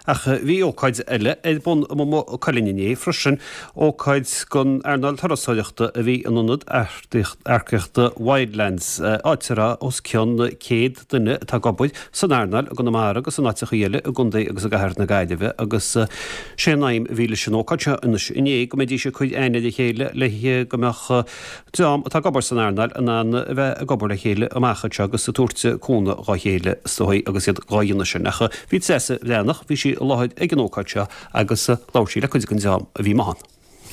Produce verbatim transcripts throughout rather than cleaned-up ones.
ach bhí ócáid eile é bun mó cholinné freisin ócáid gon Arnold Thorasóireachta a bhí anionad airceachta Wildlands áitera os ceann céad duine tá gobaid san Arnold a go mar agus an áiteach chéile a gundaí agus a gahar na gaiideh agus sé naim bhíle sin ócáte iné go médí sé chuid aine de chéile le gomeach dám tá gobar san Arnold an an bheith a gobar le chéile amachchatte agus sa túirte cúna gá chéile stoí agus iad gáanna sin nacha bhí sésa lénach bhí sí láid ag an ócáte agus láirsí le chuid gon deám a bhí mahan.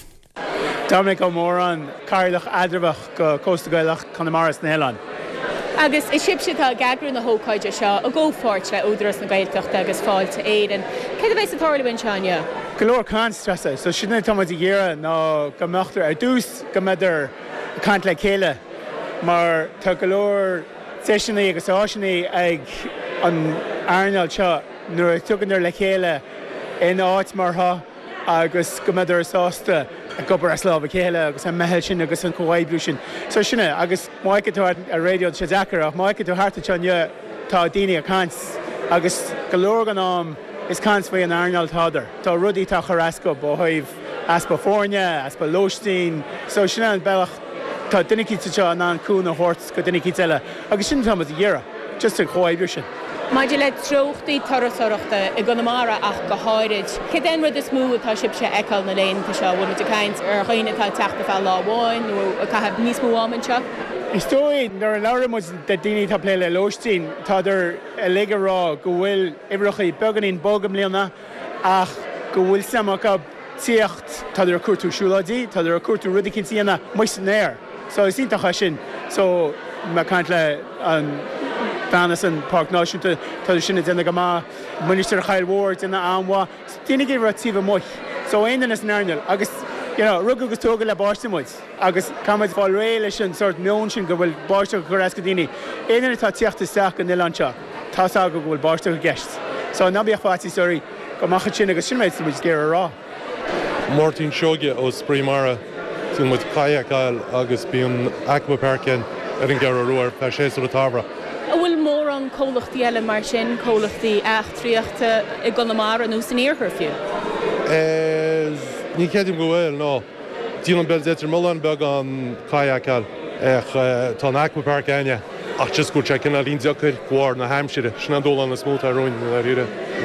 Dominic go mór an cairlach adrabach go Costa Gaelach Conamaras na Héileán. Agus is sibse tá gagrú na hócáide seo a ggófáirt le údras na Gaeltachta agus fáilte éan. Cad a bheith sa táirla bhain seáine? Golóir cant stressa, so sinna tá i ggéire ná go meachtar ar dús go meidir cant le chéile, mar tá golóir seisianí agus áisinaí ag an Arnold seo nuair tugannar le chéile in áit martha agus go meidir sásta a gobar as láb a chéile agus an mehel sin agus an cóhaidbliú sin. So sinna agus máice tú a radio se dachar ach máice tú harta teanne tá daine a cants agus golóir an am is cants faoi an Arnold Tádar. Tá rudaí tá chorasco ba haibh aspa Fórne, aspa Lóistín, so sinna an bellach tá duine cíte seo an an cúna hort go duine cíte eile agus sin tá a dhéire, just an cóhaidbliú sin. Maidir le trochtaí Thorasóireachta i Conamara ach go háirid. Cé den rud is mú atá sibse eáil na léon tá seo bhfuil a caint ar chuoine tá teachta fel láháin nó a caitheb níos mó amhain seo? Is dóid nar an ára mu de daoine tá plé le Lóistín tá idir a léige rá go bhfuil ibrechaí beganín bogam léana ach go bhfuil samach tíocht tá idir a cuatú siúladí, tá idir a cuatú rudí cintíana muis an air. So is íntacha sin, so má caint le an Fanas an Park Náisiúnta tá sinna déna go má Minister Chail Ward ina amha tína gé ratíomh muich. So éan is Arnold agus rug agus tóga le báistemuid agus cumid fáil réile sin sort mion sin go bhfuil báiste go rasca daoine. Éan tá tíochtta isteach an Ilanse, tá aga go bhfuil báiste go gceist. So nabíoh fátí soirí go machcha sin agus sinméid sa muid géar rá. Martin Seoge os Primara sin muid caiacail agus bíon Aqua Parkin ar an gear ruair fe sé sa tábhra. A bhfuil mór an cólachtaí eile mar sin cólachtaí eachtriachta i Conamara nó san éarthar fiú? Ní céidim go bhfuil ná. Dílan bel éitir mullan beag an caiacail ach tá Aqua Park aine ach just go check in a lín deacail cuar na Hampshire sinna dóla na smóta roin na riire.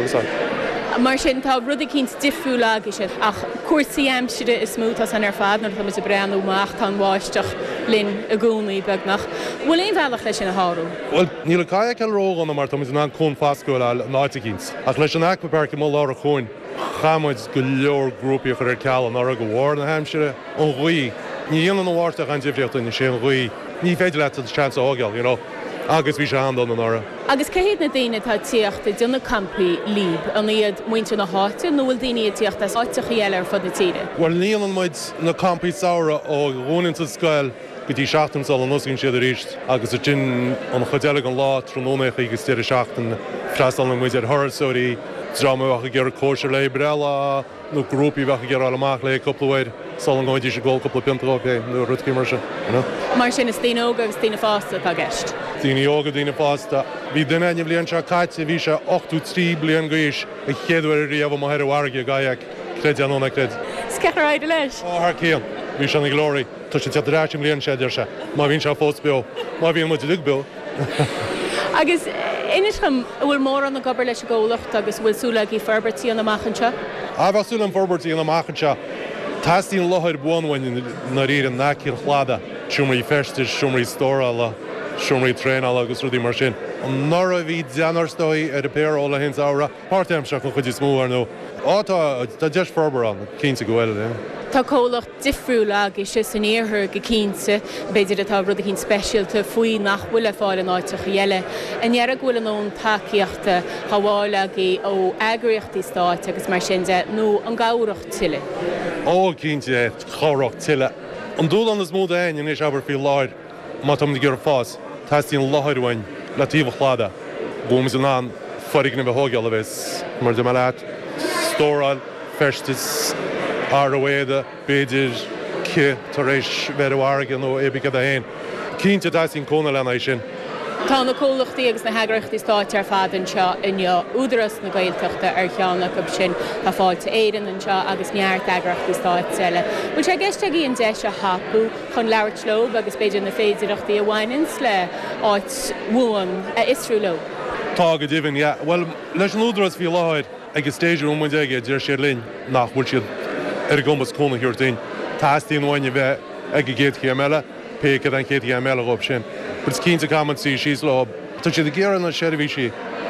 Mar sin tá rudí cinnt difriúla agus sin ach cuasaí Hampshire is smóta san ar fad nar tá mu breanú máach tá bháisteach linn a gúnaí beagnach. Bhfuil éon bhealach leis sin na háú? Well, níl a caiacail rógan mar tá an cún fáscúil a náite cinnt. Ach leis an Aqua Park mó lá a chuin chamuid go leor grúpií chu ar ceall an ara go bhhar na Hampshire an ghuí. Ní dhéanaan an bhharrteach an difriocht in sé an ghuí. Ní féidir le an chance ágeal, you know. Agus bhí sé handal an ára. Agus céhéad na daine tá tíochta duna campaí líb an iad muinte na háte nó bhfuil daine tíochta áiteach eile ar fud na tíre? Well, níl an muid na campaí saora ó gúnanta scoil go dtí seachtain sal an oscinn siad a ríist agus a tin an chodeala an lá trónónacha agus tíir seachtain freastal an muid ar thorasóirí drama bhecha gur cóisiir le brela nó grúpií bhecha gur amach le coppla sal an gáidí sé ggóil coppla pintaáché nó rudcí mar se. Mar sin is tíine óga agus tíine fásta tá gceist. Tíine óga tíine fásta. Bhí duine aine blion se caiite bhí se ochtú trí blion gaois a chéadhar riamh mar warga gaiach creid anóna creid. Sceachar éidir leis? Á cían. Bhí se na glóirí tá sé teráim blion séidir se. Má bhín se fósbeo, má bhíon mu lugbeo. Agus inis chum bhfuil mór an na gobar leis a ggólacht agus bhfuil súla í ferbertíí an na machchanse? A bheith súla an ferbertíí an na machchanse. Táíon láthir buhain na rí an nácír chláda, siúmarí festis, siúmarí stóra le siúmarí tréála agus rudí mar sin. An nora bhí deanarstóí ar a péir óla hins ára, páirteim seach an chudí smóar nó. Átá tá deis ferber an cínta go bhfuil. Tá cólacht difriúla agus sé san éarthar go cínta, beidir atá rud a cín speisialta faoi nach bhfuil fáil an áiteach eile. Anéarag bhfuil an ón takeíochta chaháilagaí ó eagraíochtaí stáit agus mar sin de nó an gáireacht tuile. Ó cínte choracht tuile. An dúlan is mód ain in is aber fi láir má tam gur fás, Táíon láthirhain le tíomh chláda. Búmas an an forigna bheith hógeal a bheits mar de mar leat stóráil, festis, áhhéide, béidir, ci tar éis bheithágan ó ébice a héin. Cínte táíon cóna lena sin. Tá na cólachtaí agus na heagrachtí stáit ar fad an seo inne údaras na gailteachta ar cheanna go sin tá fáilte éan an seo agus neart agrachtí stáit seile. Bhil sé gceiste íon de se hapú chun leirt lob agus beidir na féidireachtaí a bhhainins le áit mhuan a isrú lob. Tá go ddíhann, yeah. Well, leis an údaras bhí láid agus stéidir ómhaid aige deir sé linn nach bhfuil siad ar gomas cóna hiúirtainn. Táistíon bhaine bheith ag géad chéile, pécad an chéad chéile rob sin. But cínta caman sí síos le tá siad a ggéaran na seirbhí sí.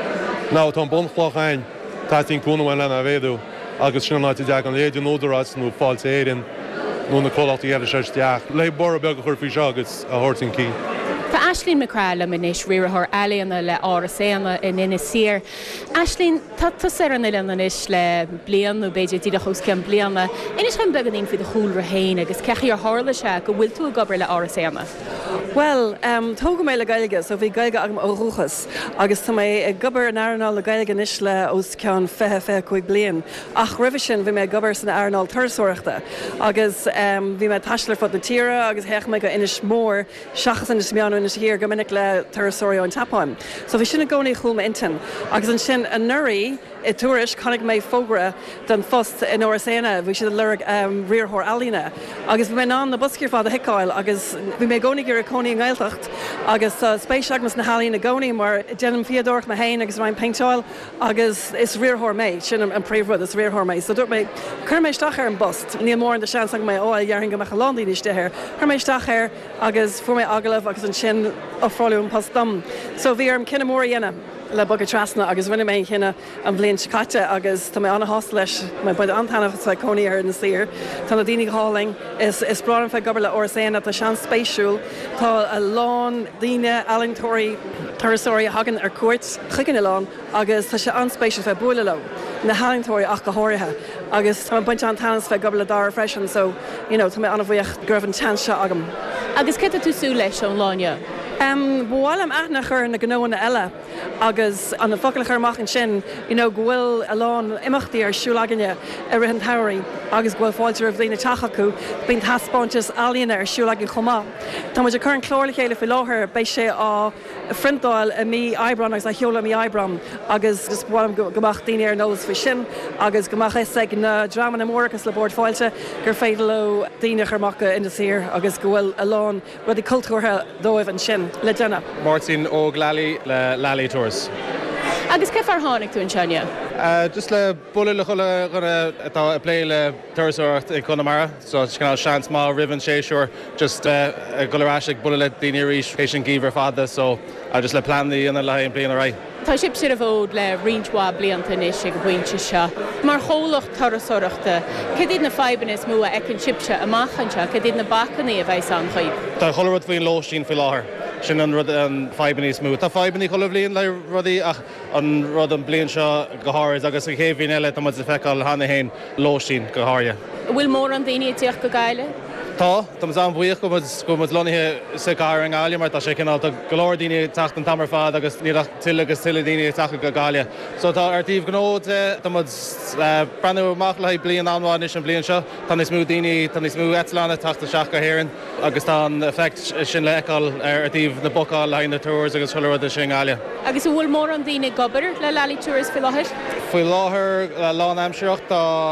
Ná tá bunchláchain táistíon cóna bhain lena bhéadú agus sin náid deag an léidir údaras nó fáilte éireann nó na cólaachtaí eile seisteach. Le bor a beag a chuir fao seo agus a thuirtainn cí. Tá Aislín McCralla minis riarthir ealaíonna le áraséanna in ina sir. Aislín, tá tusar an ileanna is le blian nó beidir díad a chus cean blianna. Inis chun beganín fi de chúl rahéin agus cechi ar hála se go bhfuil tú a gobar le áraséanna. Well, um, tóga mé le gailge, so bhí gailge agam ó ruchas, agus tá mé ag gobar an airnáil le gailge is le os cean fethe fethe chuig blian. Ach rih sin bhí mé gobar san airnáil tursúirta, agus um, bhí mé taiisleir fod na tíre, agus heach mé go inis mór seachas in is meanú is hir go minic le tursóirí an tapáim. So bhí sinna gcónaí chuúma intin, agus an sin a nuirí i túris chunig mé fógra den fust in óraséna, bhí si lereg um, riarthór alína. Agus bhí mé ná na buscíir fád a hicáil, agus bhí mé gcónaí gur a cónaí an gailtacht, agus uh, spéis agmas na halíí na gcónaí mar déanam fiadorch ma hain agus rain paintáil, agus is riarthór méid, sin an príomhrud is riarthór méid. So dúirt mé chur méid stachar an bust, ní mór an de sean sang mé óil dhearing go mecha landí níos deir. Chur méid stachar agus fu mé agalah agus an sin ofráliún pastam. So bhí arm cinna mór dhéana le bugad trasna agus rinne mé chinine an bblion sicate agus tá mé anna hás leis mé buid antanach sa coní ar na sir. Tá na daoine háling is is braran fe gobar le orséna tá sean spéisiúil, tá a lán daoine alingtóirí tarasóirí hagan ar cuat chuigean lán agus tá sé anspéisiú fe buile le na halingtóirí ach go háirithe agus tá buint an tanas fe gobar le dar freisin, so you know, tá mé anna bhuiocht gribh an tan se agam. Agus ceta tú sú leis an láine? Um, Bhálam aithna chur na gnóna eile agus an na focail chuach an sin, you know, ghfuil a lán imachtaí ar siúlaganne ar rihan tairí agus ghfuil fáilte ar bhína tachaú, bíon taspáintes alíonna ar siúlagan chomá. Tá muidir chur an chlór le chéile fi láthair béis sé á frintáil a mí ebram agus a cheola mí ebram agus just bhálam gomach daoine ar nós fa sin agus gomach is ag na drama na mórchas le bord fáilte gur féidir le daoine chumacha in the sir agus gohfuil a lán rudí cultúrtha dóibh an sin. Le Jenna. Martin ó Glally le Lally Tours. Agus ce far tháinig tú an seine? Uh, just le bulle le chuile gona atá a plé le tursúirt i Connemara, so canál sean má ribbon séisiúr, just uh, a goráisiigh bulle le daoine ríis éis an gíomhar fada, so a just le plannaí ina le an blian a ra. Tá sib siad a bhód le rionthá blianta is go bhainte seo. Mar cholacht tarasúireachta, cé dtí na fiban is mua ag an sibse amachchanse, cé dtí na bacannaí a bheith an chuid. Tá cholarad faoin lóistín fi láthair. Sin an rud an fibaní smú. Tá fibaní cholah blion le rudaí ach an rud an blion seo go háir agus a chéhhín eile tá muid feicáil hana hain lóistín go háirne. Bhfuil mór an daoine tíoch go gaile? Tá, Tá an bhuioch go go lonithe sa gáir an gáile, mar tá sé cinál golóir daoine tacht an tamar fád agus ní tuile agus tuile daoine tacha go gáile. So tá artíomh gnóide tá mud brenn amach le blion anháin is an blion seo, tá is smú daoine tá is smú etlána taachta seach go héann, agus tá an effect sin leáil ar artíomh na bocáil le na túirs agus choilead a sin gáile. Agus bhfuil mór an daoine gobar le Lally Tours fi láthir? Fuoi láthair lán aimseocht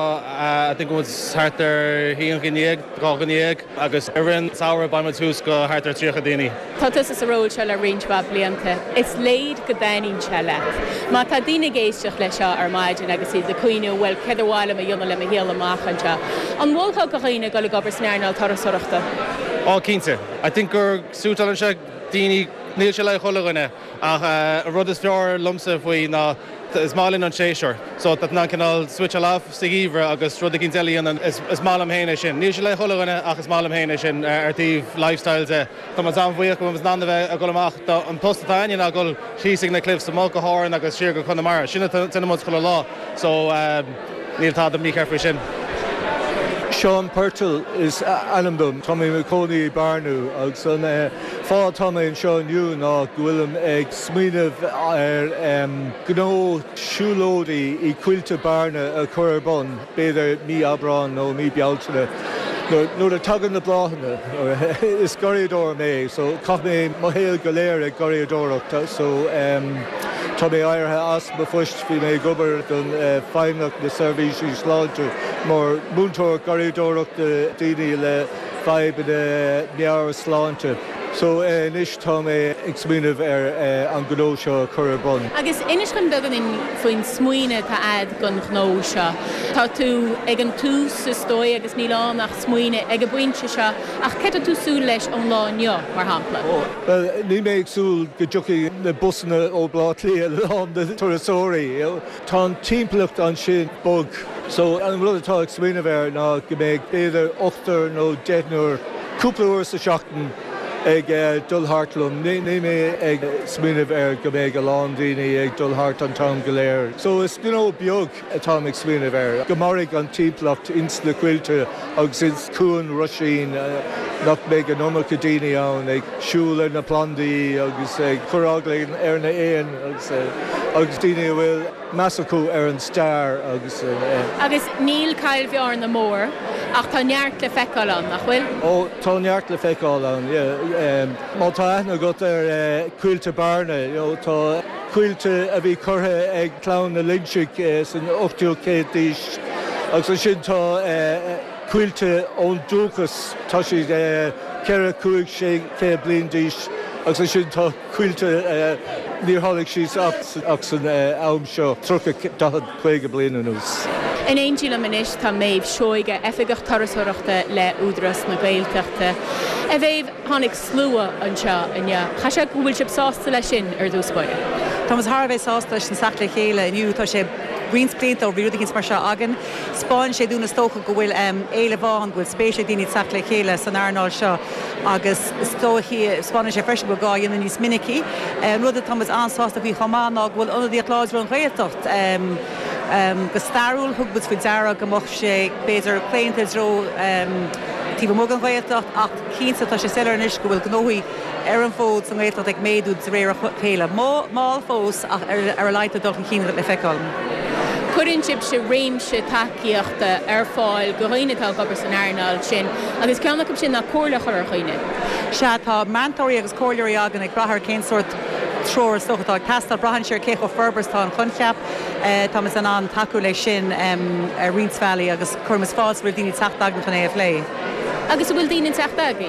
tá go hartar híon gníag, gá gníag, agus arinn saoir baimime túús go hartar tríocha daoine. Tá is a róil se le rionthá blianta. Is léad go daoín se le. Má tá daoine géisteach le seo ar maidin agus iad a cuioine bhfuil ceidirháile a dionne le a héal amachchanse. An bhilcha go chuoine go le gobar snearnáil tarasúireachta? Á cínte. I think gur sútalann se daoine níl se le cholaghine ach rud is fear lumsa faoi ná is málinn an séisiúr, so dat ná cinál switch láh sa gíomhre agus rud cinn deíon is málam héine sin. Níl se le cholaghine ach is málam héine sin artíomh lifestyle de. Tá an bhuioch go ná bheith a go amach an postatáine a go síigh na clifs sa mó go háin agus siar go Connemara. Sinna tinna mu chola lá, so níl tá am ní cearfa sin. Sean Purtle is anamdum, Tommy McConey Barnu, agus an fá Tommy and Sean Ewan ná Gwilym ag smínamh ar gnó siúlódaí i cuilte barna a chur bon, beidir mí abrán nó mí bealtaine. nuair a tagan na bláhanna is goiridóir mé, so cha mé mohéal go léir ag goiridóireachta, so um, tá mé áirithe as ba fuist bhí mé gobar don uh, feimneach na servicí sláinte mar múntóir goiridóireachta daoine le feib na meabhar sláinte. So uh, níos tá mé ag smíanamh ar uh, an gnó seo chur bon. Agus inis chun began in faoin smuoine tá ad gon gnó seo. Tá tú ag an tús sa stoi agus ní lá nach smuoine ag a buinte seo ach ce tú súil leis an láneo mar hampla. Well, ní mé ag súil go dtiocfaí na busanna ó blátlaí a lán na turasóirí. Tá timplacht an sin bug. So an bhfuil atá ag smíanamh ar ná go mé beidir ochtar nó deithnúir cúpla uair sa seachtain ag uh, dulhartlumm, ní mé ag smíanamh ar go méid go lán daoine ag dulhart an tam go léir. So is gó beag atá ag smíanamh ar. Go marig an timplacht ins na cuilte agus is cúin Ruisín uh, nach méid an nócha daoine ann ag siúil ar na plandaí agus ag churáglainn ar na éan agus uh, agus daoine bhfuil measacú ar an stair agus uh, Agus níl cail bhear na mór ach tá neart le feiceáil an nach bhfuil? Ó tá neart le feiceáil an, yeah. Um, má tá aithna got ar uh, cuilte barna, you know, tá cuilte a bhí curtha ag clán na linseach uh, san ochtaí céad díos agus an sin tá uh, cuilte ón dúchas tá si uh, ceithre cúig sé cé bliain díos agus an sin tá cuilte uh, níor tháinig síos ach san uh, am seo trocha chuige bliain an ús. In éon díla manis tá méid seoige efigach tarasóireachta le údras na Gaeltachta. A bhéh tháinig slua an seo inne. Cha sé go bhfuil sib sásta lei sin ar dúspáide. Tá mas Harbh sásta leis an sacla chéile inniu tá sé Greenspléint ó bhíúdagins mar seo agan. Spáin sé dúna tócha go bhfuil um, éile bháin bhfuil spéise daoine sacla chéile san airnáil seo agus tóí Spáin sé freisi go gá dhéanana níos minicí. Um, Rud a Thomas ansásta bhí chamána bhfuil anadí láidú an Ghaeltacht. Um, Um, go starúil thugbus fao deara go mocht sé béidir cléintas ró um, tí go mógan Ghaeltacht ach cínsa tá sé selarnis go bhfuil gnóí ar an fód san Ghaeltacht ag méadú de réir chéile. Má fós ach ar, ar a leite dul an cíine le feiceáil. Cuirann sib sé réimse takeíochta ar fáil go dhaoinetá gobar san airnáil sin agus ceannach sin na cóirla chur ar chuoine. Se tá mantóirí agus cóirlairí agan ag brathar céinsirt tror stochatá castal brahan sér céch ó Ferberstá an chuncheap Tá an an taú lei sin a Reeds Valley agus chumas fás bhfuil daoine teachtagan chun é lé. Agus bhfuil daoine teachtagan?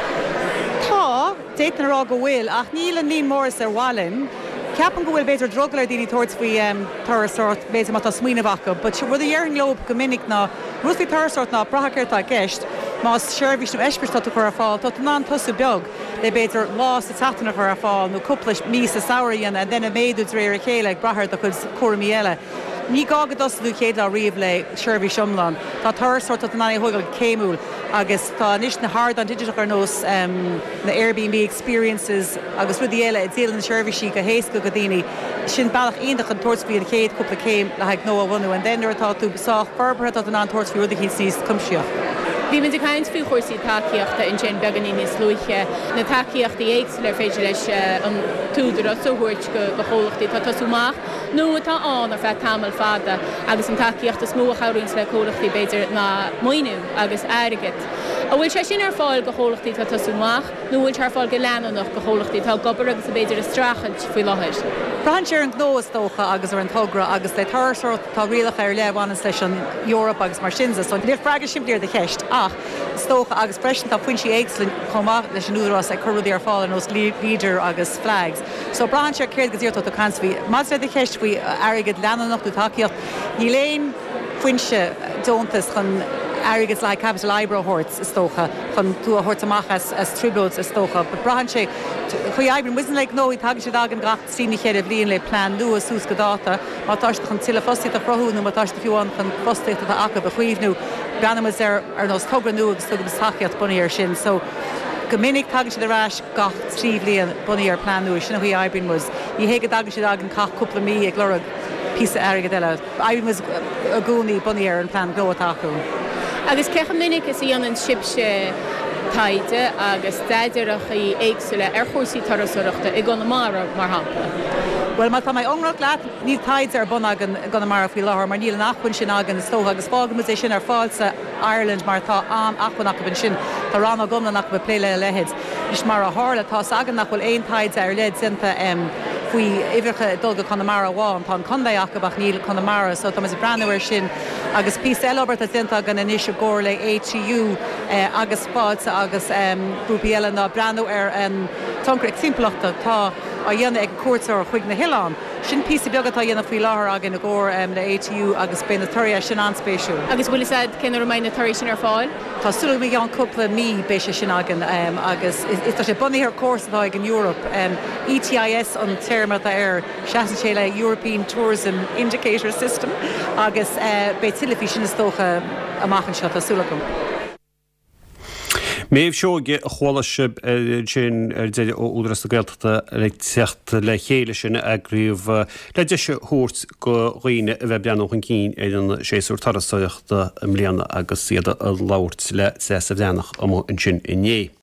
Tá déit nará go bhfuil ach níl an líon móras ar bháilin. Ceapan go bhfuil béidir drogla daoine toirt faoi um, tarasort béidir má tá smaoinehacha, but se bhfuil dhearan glob go minic ná ruthí tarasort ná brathachirtá gceist, más seirbhís nó eispirtá chu ar fáil, tá ná tosú beag le béidir lá sa tatanna chu ar fáil nó cúpla mí sa saoiríanna denna méadú réir a chéile ag brathir a chud cuairmí eile. Ní gágad dosú chéad le riomh le seirbhí siomlan. Tá tarasort tá ná thugail céimúil agus tá níos na hard an digital ar nós um, na Airbnb experiences agus rudí eile i dtíal na seirbhísí go héasca go daoine sin bailach aonach an tuairsbí an chéad cúpla céim le ag nó a bhhanú an denir atá tú besáach Ferber tá an tuairsbí rudí chéad níos cumseoach. Bhí man de caiint fiú chóirsaí takeíochta in sin beganí slúiche na takeíochta éagsúil ar féidir leis an túidir a sohuiirt go go chólachtaí tá tasúach nó atá an ar feith tamil fada agus an takeíochta smó chairúns le chólachtaí beidir na muoinú agus airigid. A bhfuil sé sin ar fáil go chólachtaí tá tasúach nó bhfuil ar fáil go leananach go chólachtaí tá gobar agus a beidir is strachant faoi láthir. Brahan sé an glós tócha agus ar an togra agus le tarasort tá rialach ar lehhanas leis an Europa agus mar sinsa, so níor freigus siimplíir de cheist ach stócha agus freisin tá pointí éagslinn chomá leis an úrás ag chuúdaí ar fáil os líidir agus flags. So brahan sé céad go dtíirtá cansbhí. Mas le de cheist faoi airigid leananach tú takeíocht, ní léon foinse dóntas chun airigid le Capital Ibro horts is tócha chun tú a hortamach as, as tributes is tócha. But brahan sé chuí aibrin wisan le nó í tag sé dagan gacht sína chéad a bblion le plán luas sús go dáta, má táiste chun tila fostí a frothúnú má táiste fiúán chun fostí a aca a chuomhnú ganmas ar ar nós togranú agus tugus takeíocht bunaí ar sin. So go minic tagan sé arás gach trí blion bunaí ar plánú sinna chuí aibrin was í héige dagan sé dagan cach cúpla mí ag glorag písa airigid eile. Aibrin was a gúnaí bunaí ar an plán gló acu. Agus cecha minic is í an an sibse taide agus daidireach í éagsúile ar chóirsaí tarasóireachta i gcóna mar mar hampla. Well má tá mai onrak leat níl taid ar bun agan gan mar fi láhar mar níl nachhain sin agan sto agus fágam is sin ar fáilsa Ireland mar tá an achhanach bin sin tá ran gomna nach be pléile lehead. Is mar a hála tá agan nachhfuil ein taid ar led sinnta um, faoi ihircha dulga Connemara bháin tá condé acabach níl Connemara, so tá is brandhir sin agus pí Elbert a sinnta gan inis ggóir le A T U uh, agus spáilsa agus um, grúpiile ná brandú ar um, tongra timplachta tá a dhéanana ag cuairtear chuig na Hián. Sin pí beagatá dhéanana faoi láthair agin na ggóir um, le A T U agus bé na tuirí sin anspéisiú. Agus bhfuil said cinna ramáin na tuirí sin ar fáil? Tá sulú mé an cúpla mí béise sin agin um, agus is tá sé bunaí ar cuasatá ag an Europe. Um, E T I S an termata ar seaan sé le European Tourism Indicator System agus uh, bé tilifí sin is tócha amachchan seo tásúlachum. Méh seoge a cholasib sin ar déide ó údras a gailta le techt le chéile sinna agríomh le de se thuirt go roioine a bheith beanach an cín é an séúr tarastáochta mlíana agus siad a láirt le sé a bheanach am an sin inné.